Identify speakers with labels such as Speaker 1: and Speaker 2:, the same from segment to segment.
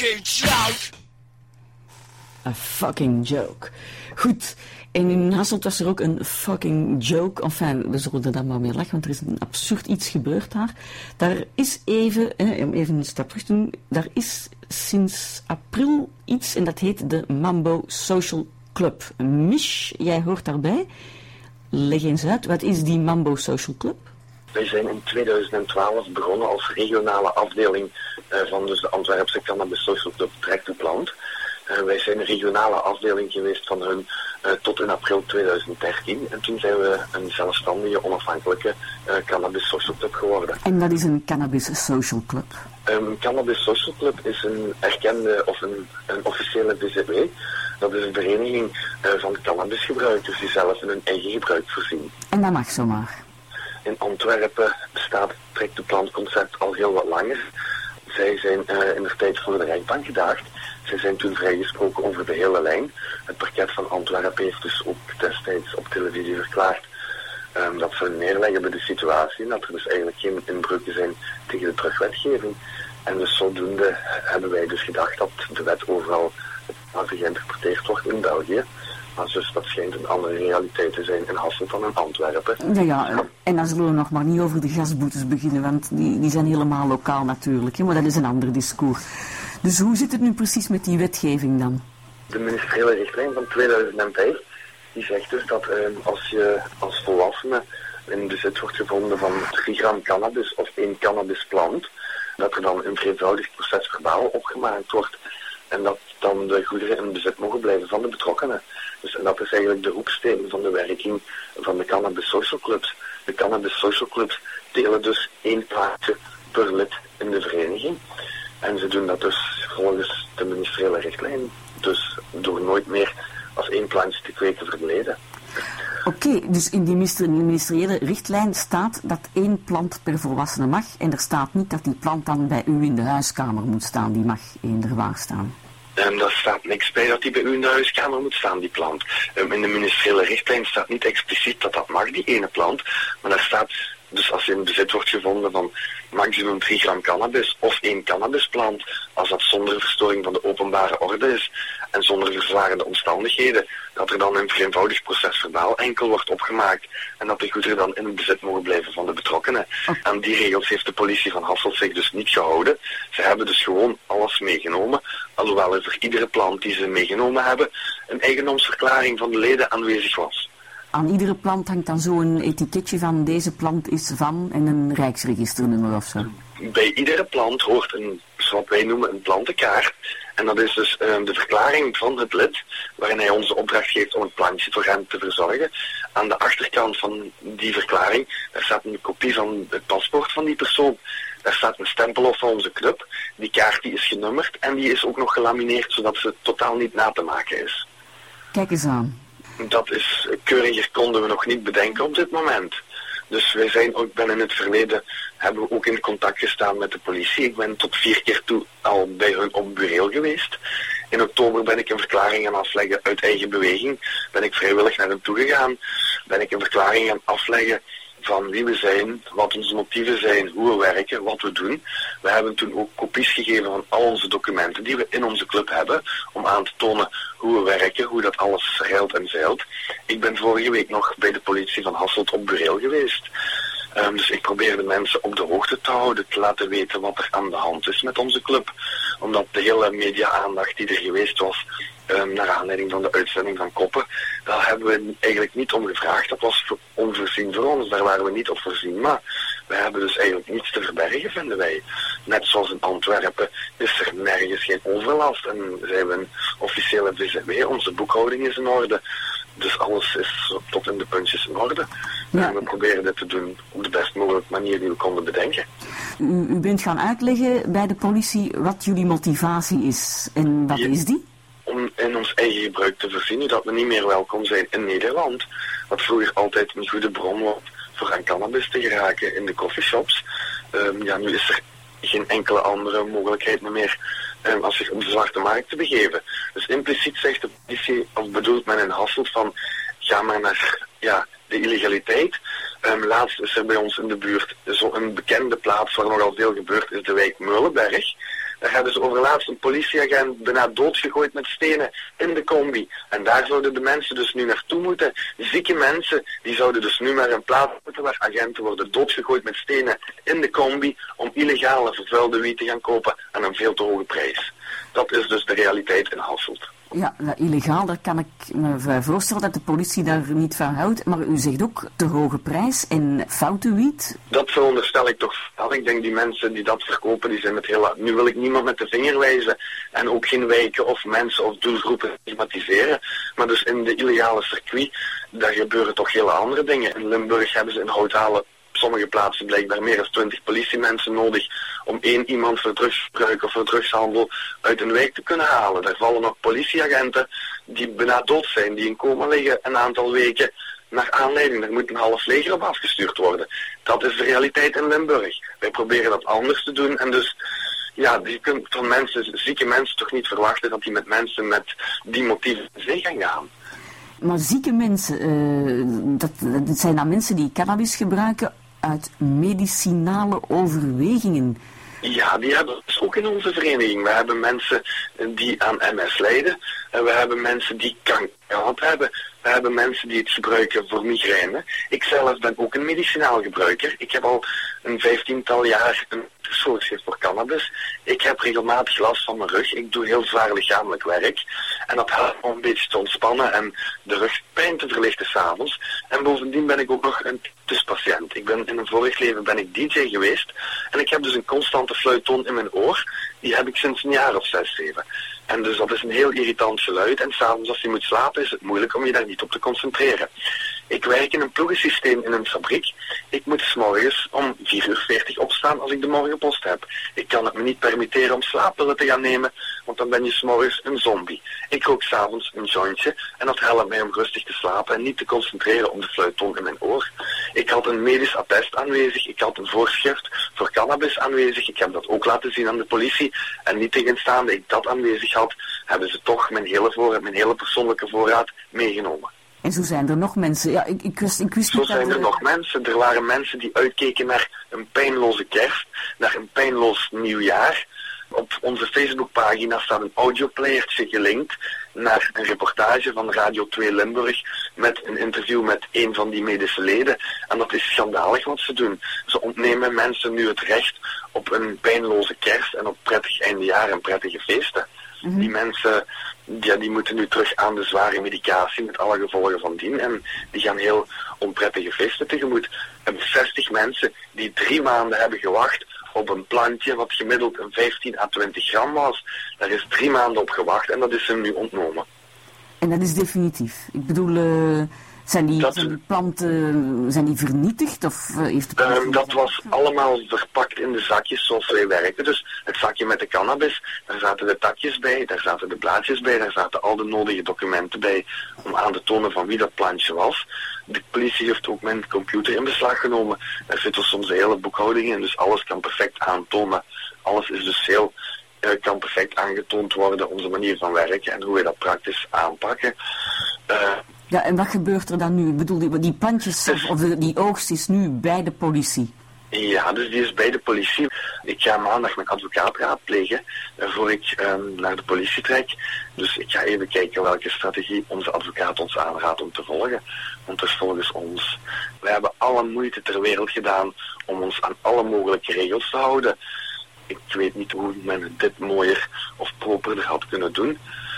Speaker 1: fucking joke.
Speaker 2: A fucking joke. Goed. En in Hasselt was er ook een fucking joke. Enfin, we zullen er dan maar mee lachen, want er is een absurd iets gebeurd daar. Daar is om even een stap terug te doen, daar is sinds april iets en dat heet de Mambo Social Club. Mich, jij hoort daarbij. Leg eens uit, wat is die Mambo Social Club?
Speaker 3: Wij zijn in 2012 begonnen als regionale afdeling van dus de Antwerpse Cannabis Social Club Track to Plant. Wij zijn een regionale afdeling geweest van hun tot in april 2013. En toen zijn we een zelfstandige, onafhankelijke Cannabis Social Club geworden.
Speaker 2: En dat is een Cannabis Social Club?
Speaker 3: Cannabis Social Club is een erkende of een officiële BZW. Dat is een vereniging van cannabisgebruikers die zelf in hun eigen gebruik voorzien.
Speaker 2: En dat mag zomaar?
Speaker 3: In Antwerpen bestaat het Track to Plant concept al heel wat langer. Zij zijn in de tijd voor de rechtbank gedaagd. Zij zijn toen vrijgesproken over de hele lijn. Het parket van Antwerpen heeft dus ook destijds op televisie verklaard dat ze neerleggen bij de situatie. En dat er dus eigenlijk geen inbreuken zijn tegen de terugwetgeving. En dus zodoende hebben wij dus gedacht dat de wet overal geïnterpreteerd wordt in België. Maar dus dat schijnt een andere realiteit te zijn in Hasselt dan in Antwerpen.
Speaker 2: Ja, en dan zullen we nog maar niet over de gasboetes beginnen, want die zijn helemaal lokaal natuurlijk. Maar dat is een ander discours. Dus hoe zit het nu precies met die wetgeving dan?
Speaker 3: De ministeriële richtlijn van 2005 die zegt dus dat als je als volwassene in bezit wordt gevonden van 3 gram cannabis of 1 cannabisplant, dat er dan een vereenvoudigd proces verbaal opgemaakt wordt en dat dan de goederen in bezit mogen blijven van de betrokkenen. Dus, en dat is eigenlijk de hoeksteen van de werking van de Cannabis Social Clubs. De Cannabis Social Clubs delen dus 1 plantje per lid in de vereniging. En ze doen dat dus volgens de ministeriële richtlijn. Dus door nooit meer als 1 plantje te kweken verleden.
Speaker 2: Oké, dus in die ministeriële richtlijn staat dat 1 plant per volwassene mag. En er staat niet dat die plant dan bij u in de huiskamer moet staan. Die mag eender waar staan.
Speaker 3: Daar staat niks bij dat die bij u in de huiskamer moet staan, die plant. In de ministeriële richtlijn staat niet expliciet dat dat mag, die ene plant. Maar daar staat, dus als je in bezit wordt gevonden van maximum 3 gram cannabis of 1 cannabisplant, als dat zonder verstoring van de openbare orde is en zonder verzwarende omstandigheden, dat er dan een vereenvoudigd proces verbaal enkel wordt opgemaakt en dat de goederen dan in het bezit mogen blijven van de betrokkenen. Aan die regels heeft de politie van Hasselt zich dus niet gehouden. Ze hebben dus gewoon alles meegenomen, alhoewel er voor iedere plant die ze meegenomen hebben een eigendomsverklaring van de leden aanwezig was.
Speaker 2: Aan iedere plant hangt dan zo'n etiketje van deze plant is van en een rijksregisternummer of zo?
Speaker 3: Bij iedere plant hoort een, wat wij noemen, een plantenkaart. En dat is dus de verklaring van het lid, waarin hij onze opdracht geeft om het plantje voor hem te verzorgen. Aan de achterkant van die verklaring, daar staat een kopie van het paspoort van die persoon. Daar staat een stempel op van onze club. Die kaart die is genummerd en die is ook nog gelamineerd, zodat ze totaal niet na te maken is.
Speaker 2: Kijk eens aan.
Speaker 3: Dat is keuriger konden we nog niet bedenken op dit moment. Dus wij zijn ook, in het verleden hebben we ook in contact gestaan met de politie. Ik ben tot 4 keer toe al bij hun op bureel geweest. In oktober ben ik een verklaring gaan afleggen uit eigen beweging. Ben ik vrijwillig naar hen toegegaan. Ben ik een verklaring gaan afleggen van wie we zijn, wat onze motieven zijn, hoe we werken, wat we doen. We hebben toen ook kopies gegeven van al onze documenten die we in onze club hebben, om aan te tonen hoe we werken, hoe dat alles ruilt en zeilt. Ik ben vorige week nog bij de politie van Hasselt op bureel geweest. Dus ik probeer de mensen op de hoogte te houden, te laten weten wat er aan de hand is met onze club. Omdat de hele media-aandacht die er geweest was, naar aanleiding van de uitzending van Koppen, daar hebben we eigenlijk niet om gevraagd. Dat was onvoorzien voor ons, daar waren we niet op voorzien. Maar we hebben dus eigenlijk niets te verbergen, vinden wij. Net zoals in Antwerpen is er nergens geen overlast en zijn we een officiële VZW, onze boekhouding is in orde. Dus alles is tot in de puntjes in orde. Ja. En we proberen dit te doen op de best mogelijke manier die we konden bedenken.
Speaker 2: U bent gaan uitleggen bij de politie wat jullie motivatie is. En wat is die?
Speaker 3: Om in ons eigen gebruik te voorzien, dat we niet meer welkom zijn in Nederland. Wat vroeger altijd een goede bron was voor aan cannabis te geraken in de coffeeshops. Nu is er geen enkele andere mogelijkheid meer als zich op de zwarte markt te begeven. Dus impliciet zegt de politie, of bedoelt men in Hasselt van, ga maar naar de illegaliteit. Laatst is er bij ons in de buurt zo'n bekende plaats waar nogal veel gebeurt, is de wijk Meulenberg. Daar hebben ze overlaatst een politieagent bijna doodgegooid met stenen in de combi. En daar zouden de mensen dus nu naartoe moeten. Zieke mensen, die zouden dus nu naar een plaats moeten waar agenten worden doodgegooid met stenen in de combi om illegale vervuilde wiet te gaan kopen aan een veel te hoge prijs. Dat is dus de realiteit in Hasselt.
Speaker 2: Ja, illegaal, daar kan ik me voorstellen dat de politie daar niet van houdt. Maar u zegt ook te hoge prijs en foute wiet.
Speaker 3: Dat veronderstel ik toch wel. Ik denk die mensen die dat verkopen, die zijn met heel... Nu wil ik niemand met de vinger wijzen en ook geen wijken of mensen of doelgroepen stigmatiseren. Maar dus in de illegale circuit, daar gebeuren toch hele andere dingen. In Limburg hebben ze in Houthalen sommige plaatsen blijkbaar meer dan 20 politiemensen nodig om 1 iemand voor drugsgebruik of voor drugshandel uit een wijk te kunnen halen. Daar vallen nog politieagenten die bijna dood zijn, die in coma liggen een aantal weken naar aanleiding. Daar moet een half leger op afgestuurd worden. Dat is de realiteit in Limburg. Wij proberen dat anders te doen en dus... Ja, je kunt van mensen, zieke mensen toch niet verwachten dat die met mensen met die motieven in zee gaan gaan.
Speaker 2: Maar zieke mensen, dat zijn dan mensen die cannabis gebruiken uit medicinale overwegingen.
Speaker 3: Ja, die hebben we dus ook in onze vereniging. We hebben mensen die aan MS lijden. En we hebben mensen die kanker gehad hebben. We hebben mensen die het gebruiken voor migraine. Ik zelf ben ook een medicinaal gebruiker. Ik heb al een 15-tal jaar een soortschrift voor cannabis. Ik heb regelmatig last van mijn rug. Ik doe heel zwaar lichamelijk werk. En dat helpt om een beetje te ontspannen en de rugpijn te verlichten 's avonds. En bovendien ben ik ook nog een tussenpatiënt. In een vorig leven ben ik DJ geweest. En ik heb dus een constante fluittoon in mijn oor. Die heb ik sinds een jaar of 6, 7. En dus dat is een heel irritant geluid. En 's avonds als je moet slapen is het moeilijk om je daar niet op te concentreren. Ik werk in een ploegensysteem in een fabriek. Ik moet 's morgens om 4:40 opstaan als ik de morgenpost heb. Ik kan het me niet permitteren om slaappillen te gaan nemen, want dan ben je 's morgens een zombie. Ik rook 's avonds een jointje en dat helpt mij om rustig te slapen en niet te concentreren om de fluittoon in mijn oor. Ik had een medisch attest aanwezig, ik had een voorschrift voor cannabis aanwezig. Ik heb dat ook laten zien aan de politie en niet tegenstaande ik dat aanwezig had, hebben ze toch mijn hele persoonlijke voorraad meegenomen.
Speaker 2: En zo zijn er nog mensen. Ja, ik wist niet
Speaker 3: zo zijn er nog mensen. Er waren mensen die uitkeken naar een pijnloze kerst, naar een pijnloos nieuwjaar. Op onze Facebookpagina staat een audioplayertje gelinkt naar een reportage van Radio 2 Limburg met een interview met een van die medische leden. En dat is schandalig wat ze doen. Ze ontnemen mensen nu het recht op een pijnloze kerst en op prettig eindejaar en prettige feesten. Mm-hmm. Die mensen, ja, die moeten nu terug aan de zware medicatie met alle gevolgen van dien. En die gaan heel onprettige feesten tegemoet. We hebben 60 mensen die 3 maanden hebben gewacht op een plantje wat gemiddeld een 15 à 20 gram was. Daar is 3 maanden op gewacht en dat is hem nu ontnomen.
Speaker 2: En dat is definitief? Ik bedoel, zijn die planten vernietigd? Of heeft de
Speaker 3: dat was allemaal verpakt in de zakjes zoals wij werken. Dus het zakje met de cannabis, daar zaten de takjes bij, daar zaten de blaadjes bij, daar zaten al de nodige documenten bij om aan te tonen van wie dat plantje was. De politie heeft ook mijn computer in beslag genomen. Daar zit dus soms een hele boekhouding in, dus alles kan perfect aantonen. Alles is dus kan perfect aangetoond worden, onze manier van werken en hoe wij dat praktisch aanpakken.
Speaker 2: Ja, en wat gebeurt er dan nu? Ik bedoel, die plantjes of die oogst is nu bij de politie?
Speaker 3: Ja, dus die is bij de politie. Ik ga maandag mijn advocaat raadplegen voor ik naar de politie trek. Dus ik ga even kijken welke strategie onze advocaat ons aanraadt om te volgen. Want dus volgens ons, wij hebben alle moeite ter wereld gedaan om ons aan alle mogelijke regels te houden. Ik weet niet hoe men dit mooier of properder had kunnen doen.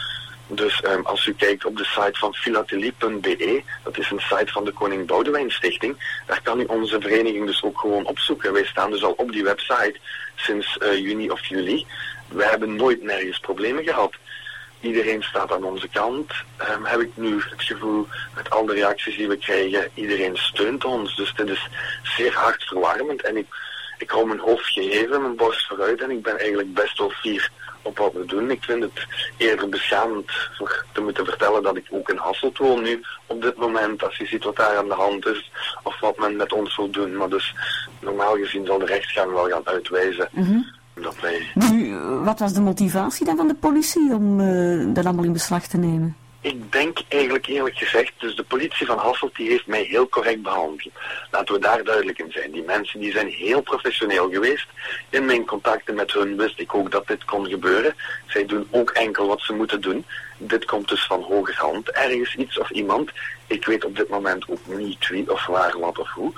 Speaker 3: Dus als u kijkt op de site van filatelie.be, dat is een site van de Koning Boudewijn Stichting, daar kan u onze vereniging dus ook gewoon opzoeken. Wij staan dus al op die website sinds juni of juli. Wij hebben nooit nergens problemen gehad. Iedereen staat aan onze kant. Heb ik nu het gevoel, met al de reacties die we krijgen, iedereen steunt ons. Dus dit is zeer hartverwarmend en ik hou mijn hoofd geheven, mijn borst vooruit en ik ben eigenlijk best wel fier op wat we doen. Ik vind het eerder beschamend voor te moeten vertellen dat ik ook in Hasselt woon nu op dit moment, als je ziet wat daar aan de hand is of wat men met ons wil doen. Maar dus normaal gezien zal de rechtsgang wel gaan uitwijzen dat wij...
Speaker 2: Nu, wat was de motivatie dan van de politie om dat allemaal in beslag te nemen?
Speaker 3: Ik denk eigenlijk eerlijk gezegd, dus de politie van Hasselt die heeft mij heel correct behandeld. Laten we daar duidelijk in zijn. Die mensen die zijn heel professioneel geweest. In mijn contacten met hun wist ik ook dat dit kon gebeuren. Zij doen ook enkel wat ze moeten doen. Dit komt dus van hogerhand. Ergens iets of iemand. Ik weet op dit moment ook niet wie of waar, wat of hoe.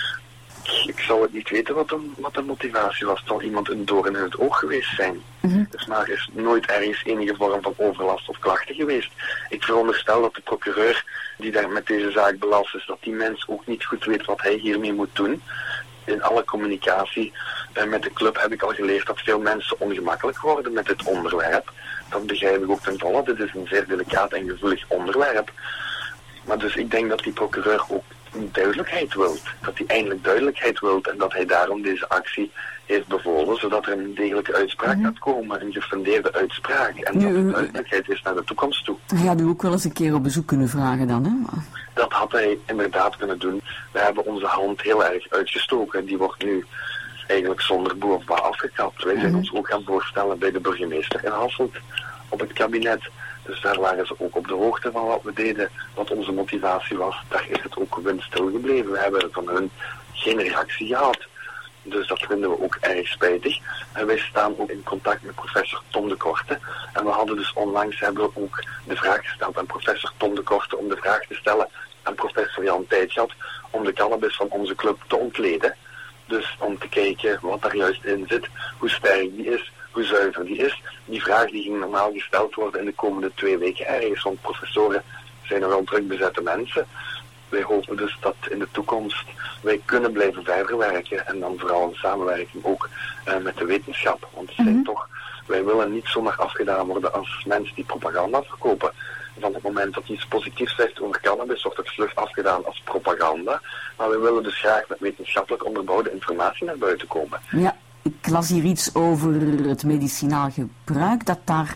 Speaker 3: Ik zou het niet weten wat de motivatie was. Het zal iemand een doorn in het oog geweest zijn. Dus maar er is nooit ergens enige vorm van overlast of klachten geweest. Ik veronderstel dat de procureur die daar met deze zaak belast is, dat die mens ook niet goed weet wat hij hiermee moet doen. In alle communicatie met de club heb ik al geleerd dat veel mensen ongemakkelijk worden met dit onderwerp. Dat begrijp ik ook ten volle. Dit is een zeer delicaat en gevoelig onderwerp. Maar dus ik denk dat die procureur ook duidelijkheid wilt. Dat hij eindelijk duidelijkheid wilt en dat hij daarom deze actie heeft bevolen, zodat er een degelijke uitspraak gaat komen, een gefundeerde uitspraak. En dat er duidelijkheid is naar de toekomst toe.
Speaker 2: Hij had u ook wel eens een keer op bezoek kunnen vragen dan, hè?
Speaker 3: Dat had hij inderdaad kunnen doen. We hebben onze hand heel erg uitgestoken. Die wordt nu eigenlijk zonder boe of ba afgekapt. Wij zijn ons ook gaan voorstellen bij de burgemeester in Hasselt op het kabinet. Dus daar waren ze ook op de hoogte van wat we deden, wat onze motivatie was. Daar is het ook windstil gebleven. We hebben van hun geen reactie gehad. Dus dat vinden we ook erg spijtig. En wij staan ook in contact met professor Tom de Korte. En we hadden dus onlangs hebben we ook de vraag gesteld aan professor Tom de Korte om de vraag te stellen aan professor Jan Tijtschat om de cannabis van onze club te ontleden. Dus om te kijken wat daar juist in zit, hoe sterk die is, hoe zuiver die is. Die vraag die ging normaal gesteld worden in de komende 2 weken ergens, want professoren zijn er wel druk bezette mensen. Wij hopen dus dat in de toekomst wij kunnen blijven verder werken en dan vooral in samenwerking ook met de wetenschap. Want wij willen niet zomaar afgedaan worden als mensen die propaganda verkopen. Van het moment dat iets positiefs zegt over cannabis, wordt het vlug afgedaan als propaganda. Maar we willen dus graag met wetenschappelijk onderbouwde informatie naar buiten komen.
Speaker 2: Ja, ik las hier iets over het medicinaal gebruik, dat daar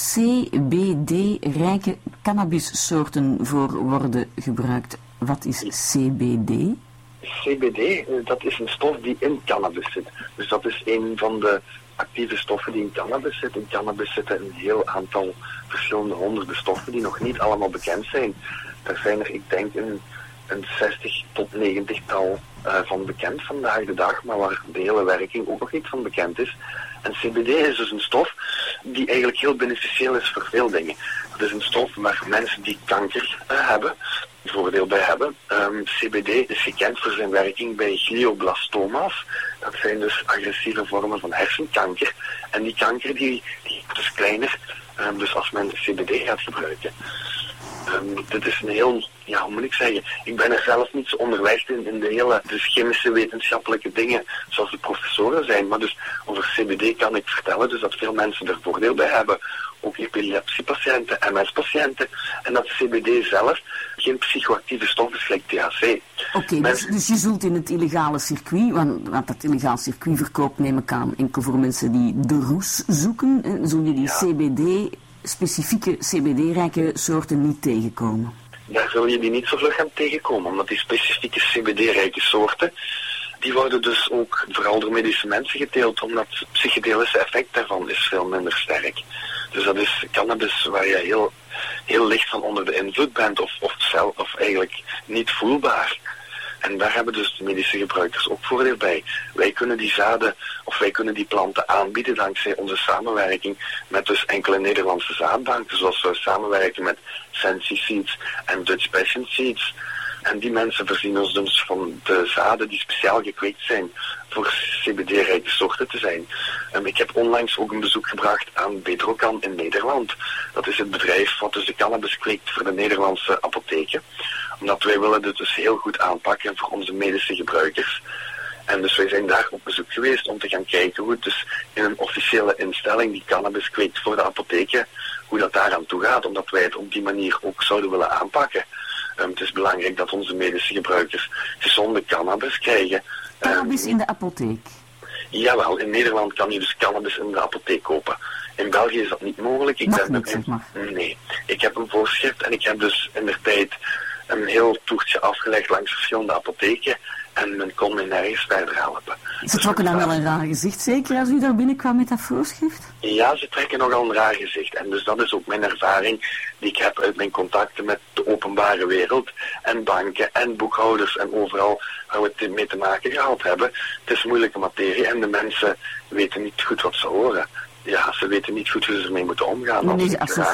Speaker 2: CBD-rijke cannabissoorten voor worden gebruikt. Wat is CBD?
Speaker 3: CBD, dat is een stof die in cannabis zit. Dus dat is een van de actieve stoffen die in cannabis zitten. In cannabis zitten een heel aantal verschillende honderden stoffen die nog niet allemaal bekend zijn. Daar zijn er, ik denk, een 60 tot 90-tal van bekend vandaag de dag, maar waar de hele werking ook nog niet van bekend is. En CBD is dus een stof die eigenlijk heel beneficieel is voor veel dingen. Het is een stof waar mensen die kanker hebben, voordeel bij hebben. CBD is gekend voor zijn werking bij glioblastoma's. Dat zijn dus agressieve vormen van hersenkanker. En die kanker die is dus kleiner, dus als men CBD gaat gebruiken. Dit is een heel, hoe moet ik zeggen, ik ben er zelf niet zo onderwijs in de hele chemische wetenschappelijke dingen zoals de professoren zijn, maar dus over CBD kan ik vertellen dus dat veel mensen er voordeel bij hebben, ook epilepsiepatiënten, MS-patiënten, en dat CBD zelf geen psychoactieve stof is, gelijk THC.
Speaker 2: Oké, dus je zult in het illegale circuit, want dat illegaal circuit verkoopt, neem ik aan, enkel voor mensen die de roes zoeken, zul je die CBD, specifieke CBD-rijke soorten niet tegenkomen?
Speaker 3: Daar zul je die niet zo vlug gaan tegenkomen, omdat die specifieke CBD-rijke soorten, die worden dus ook vooral door medische mensen geteeld, omdat het psychedelische effect daarvan is veel minder sterk. Dus dat is cannabis waar je heel licht van onder de invloed bent, of eigenlijk niet voelbaar. En daar hebben dus de medische gebruikers ook voordeel bij. Wij kunnen die zaden, of wij kunnen die planten aanbieden dankzij onze samenwerking met dus enkele Nederlandse zaadbanken, zoals we samenwerken met Sensi Seeds en Dutch Passion Seeds. En die mensen voorzien ons dus van de zaden die speciaal gekweekt zijn voor CBD-rijke soorten te zijn. Ik heb onlangs ook een bezoek gebracht aan Bedrocan in Nederland. Dat is het bedrijf wat dus de cannabis kweekt voor de Nederlandse apotheken. Omdat wij willen dit dus heel goed aanpakken voor onze medische gebruikers. En dus wij zijn daar op bezoek geweest om te gaan kijken hoe het dus in een officiële instelling die cannabis kweekt voor de apotheken, hoe dat daaraan toe gaat, omdat wij het op die manier ook zouden willen aanpakken. Het is belangrijk dat onze medische gebruikers gezonde cannabis krijgen.
Speaker 2: Cannabis in de apotheek?
Speaker 3: Jawel, in Nederland kan je dus cannabis in de apotheek kopen. In België is dat niet mogelijk. Nee, ik heb een voorschrift en ik heb dus in der tijd een heel toertje afgelegd langs verschillende apotheken. En men kon mij nergens verder helpen.
Speaker 2: Ze trokken dan wel een raar gezicht, zeker, als u daar binnenkwam met dat voorschrift?
Speaker 3: Ja, ze trekken nogal een raar gezicht. En dus dat is ook mijn ervaring die ik heb uit mijn contacten met de openbare wereld. En banken en boekhouders en overal waar we het mee te maken gehad hebben. Het is moeilijke materie en de mensen weten niet goed wat ze horen. Ja, ze weten niet goed hoe ze ermee moeten omgaan.
Speaker 2: Nee,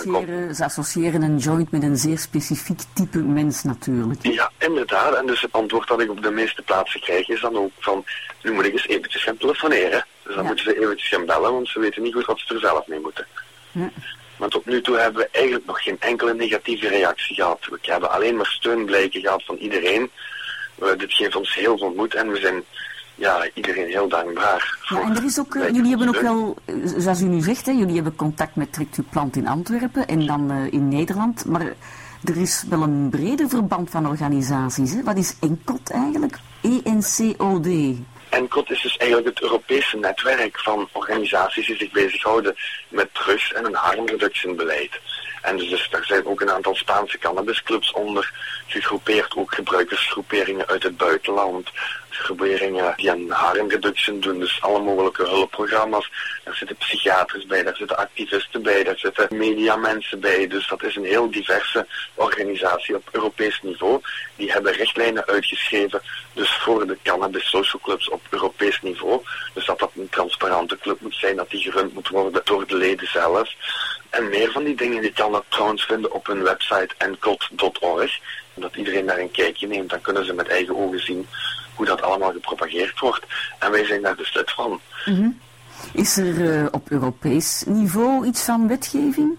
Speaker 2: ze associëren een joint met een zeer specifiek type mens natuurlijk.
Speaker 3: Ja, inderdaad. En dus het antwoord dat ik op de meeste plaatsen krijg is dan ook van, nu moet ik eens eventjes gaan telefoneren. Dus dan moeten ze eventjes gaan bellen, want ze weten niet goed wat ze er zelf mee moeten. Ja. Maar tot nu toe hebben we eigenlijk nog geen enkele negatieve reactie gehad. We hebben alleen maar steunblijken gehad van iedereen. Dit geeft ons heel veel moed en we zijn iedereen heel dankbaar.
Speaker 2: Ja, en er is ook, jullie hebben ook wel, zoals u nu zegt, hè, jullie hebben contact met Trekt uw Plant in Antwerpen en dan in Nederland, maar er is wel een breder verband van organisaties. Hè? Wat is ENCOD eigenlijk? ENCOD.
Speaker 3: ENCOD is dus eigenlijk het Europese netwerk van organisaties die zich bezighouden met drugs- en een harmreductiebeleid. En dus daar zijn ook een aantal Spaanse cannabisclubs onder gegroepeerd, ook gebruikersgroeperingen uit het buitenland, groeperingen die aan harmreduction doen, dus alle mogelijke hulpprogramma's. Daar zitten psychiaters bij, daar zitten activisten bij, daar zitten mediamensen bij, dus dat is een heel diverse organisatie op Europees niveau. Die hebben richtlijnen uitgeschreven, dus voor de cannabis social clubs op Europees niveau, dus dat een transparante club moet zijn, dat die gerund moet worden door de leden zelf. En meer van die dingen, die kan dat trouwens vinden op hun website encod.org. Dat iedereen daar een kijkje neemt, dan kunnen ze met eigen ogen zien hoe dat allemaal gepropageerd wordt. En wij zijn daar dus lid van.
Speaker 2: Mm-hmm. Is er op Europees niveau iets van wetgeving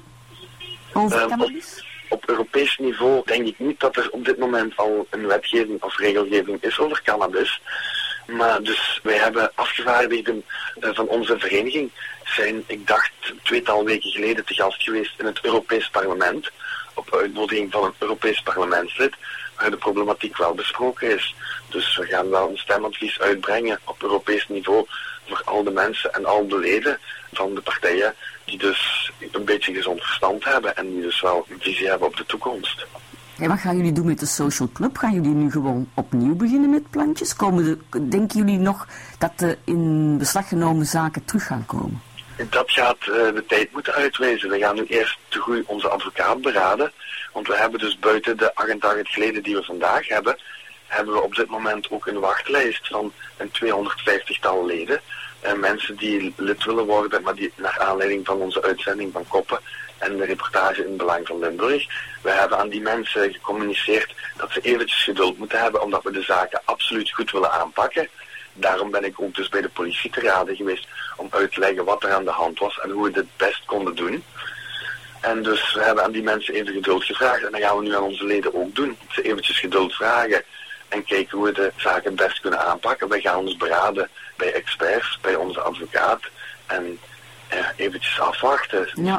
Speaker 2: over cannabis?
Speaker 3: Op Europees niveau denk ik niet dat er op dit moment al een wetgeving of regelgeving is over cannabis. Maar dus wij hebben afgevaardigden van onze vereniging zijn, ik dacht, 2 weken geleden te gast geweest in het Europees Parlement. Op uitnodiging van een Europees parlementslid, waar de problematiek wel besproken is. Dus we gaan wel een stemadvies uitbrengen op Europees niveau voor al de mensen en al de leden van de partijen die dus een beetje gezond verstand hebben en die dus wel een visie hebben op de toekomst.
Speaker 2: En wat gaan jullie doen met de social club? Gaan jullie nu gewoon opnieuw beginnen met plantjes? Denken jullie nog dat de in beslag genomen zaken terug gaan komen?
Speaker 3: Dat gaat de tijd moeten uitwijzen. We gaan nu eerst te goed onze advocaat beraden. Want we hebben dus buiten de 88 leden die we vandaag hebben we op dit moment ook een wachtlijst van een 250-tal leden. Mensen die lid willen worden, maar die naar aanleiding van onze uitzending van Koppen en de reportage in het Belang van Limburg. We hebben aan die mensen gecommuniceerd dat ze eventjes geduld moeten hebben, omdat we de zaken absoluut goed willen aanpakken. Daarom ben ik ook dus bij de politie te raden geweest om uit te leggen wat er aan de hand was en hoe we dit best konden doen. En dus we hebben aan die mensen even geduld gevraagd en dat gaan we nu aan onze leden ook doen. Ze eventjes geduld vragen en kijken hoe we de zaken het best kunnen aanpakken. Wij gaan ons beraden bij experts, bij onze advocaat en eventjes afwachten. Ja.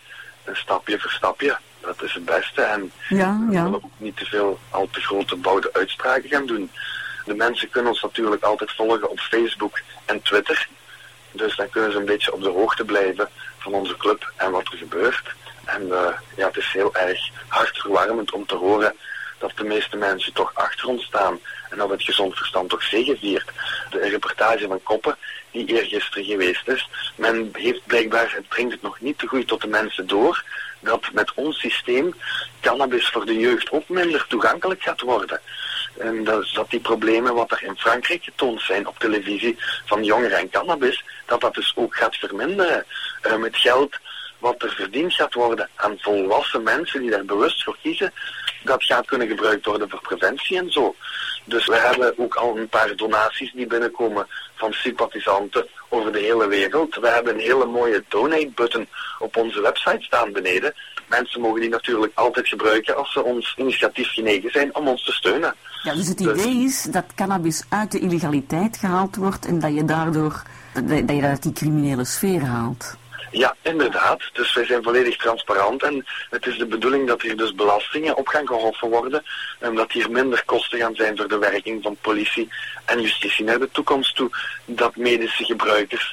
Speaker 3: Stapje voor stapje. Dat is het beste. En we willen ook niet te veel al te grote bouwde uitspraken gaan doen. De mensen kunnen ons natuurlijk altijd volgen op Facebook en Twitter. Dus dan kunnen ze een beetje op de hoogte blijven van onze club en wat er gebeurt. En het is heel erg hartverwarmend om te horen dat de meeste mensen toch achter ons staan en dat het gezond verstand toch zegeviert. De reportage van Koppen, die eergisteren geweest is, men heeft blijkbaar, het brengt het nog niet te goed tot de mensen door, dat met ons systeem cannabis voor de jeugd ook minder toegankelijk gaat worden. En dat die problemen wat er in Frankrijk getoond zijn op televisie van jongeren en cannabis, dat dus ook gaat verminderen. Het geld wat er verdiend gaat worden aan volwassen mensen die daar bewust voor kiezen, dat gaat kunnen gebruikt worden voor preventie en zo. Dus we hebben ook al een paar donaties die binnenkomen van sympathisanten over de hele wereld. We hebben een hele mooie donate-button op onze website staan beneden. Mensen mogen die natuurlijk altijd gebruiken als ze ons initiatief genegen zijn om ons te steunen.
Speaker 2: Ja, dus het idee is dat cannabis uit de illegaliteit gehaald wordt en dat je daardoor dat je uit die criminele sfeer haalt.
Speaker 3: Ja, inderdaad. Dus wij zijn volledig transparant en het is de bedoeling dat hier dus belastingen op gaan gehoffen worden en dat hier minder kosten gaan zijn voor de werking van politie en justitie naar de toekomst toe, dat medische gebruikers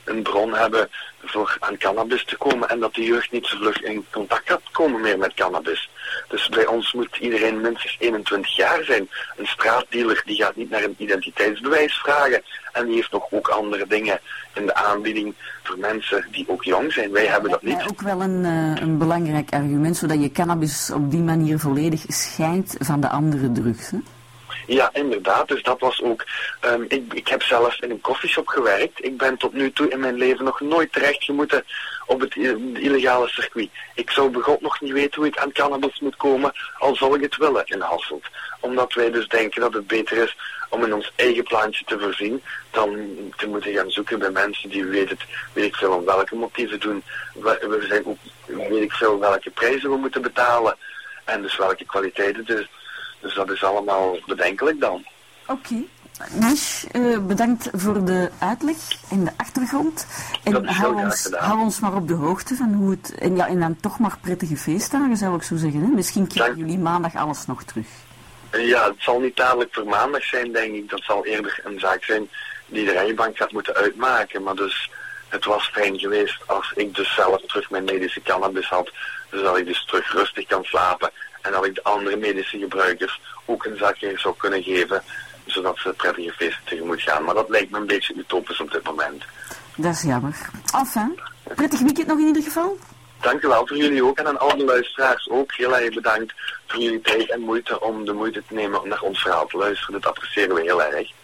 Speaker 3: een bron hebben voor aan cannabis te komen en dat de jeugd niet zo vlug in contact gaat komen meer met cannabis. Dus bij ons moet iedereen minstens 21 jaar zijn. Een straatdealer die gaat niet naar een identiteitsbewijs vragen en die heeft nog ook andere dingen in de aanbieding voor mensen die ook jong zijn. Wij hebben dat niet.
Speaker 2: Ook wel een belangrijk argument, zodat je cannabis op die manier volledig scheidt van de andere drugs, hè?
Speaker 3: Ja, inderdaad. Dus dat was ook... ik heb zelf in een koffieshop gewerkt. Ik ben tot nu toe in mijn leven nog nooit terechtgemoeten op het illegale circuit. Ik zou bij God nog niet weten hoe ik aan cannabis moet komen, al zou ik het willen in Hasselt. Omdat wij dus denken dat het beter is om in ons eigen plantje te voorzien, dan te moeten gaan zoeken bij mensen die weet ik veel om welke motieven doen. We zijn ook, weet ik veel welke prijzen we moeten betalen en dus welke kwaliteiten dus dat is allemaal bedenkelijk dan.
Speaker 2: Oké. Nish, bedankt voor de uitleg en de achtergrond. En hou ons maar op de hoogte van hoe het... En dan toch maar prettige feestdagen, zou ik zo zeggen. Hè? Misschien krijgen jullie maandag alles nog terug.
Speaker 3: Ja, het zal niet dadelijk voor maandag zijn, denk ik. Dat zal eerder een zaak zijn die de rijbank gaat moeten uitmaken. Maar dus, het was fijn geweest als ik dus zelf terug mijn medische cannabis had. Zodat ik dus terug rustig kan slapen. En dat ik de andere medische gebruikers ook een zakje zou kunnen geven, zodat ze prettige feesten tegemoet gaan. Maar dat lijkt me een beetje utopisch op dit moment.
Speaker 2: Dat is jammer. Enfin, prettig weekend nog in ieder geval.
Speaker 3: Dank u wel voor jullie ook en aan alle luisteraars ook. Heel erg bedankt voor jullie tijd en moeite om de moeite te nemen om naar ons verhaal te luisteren. Dat appreciëren we heel erg.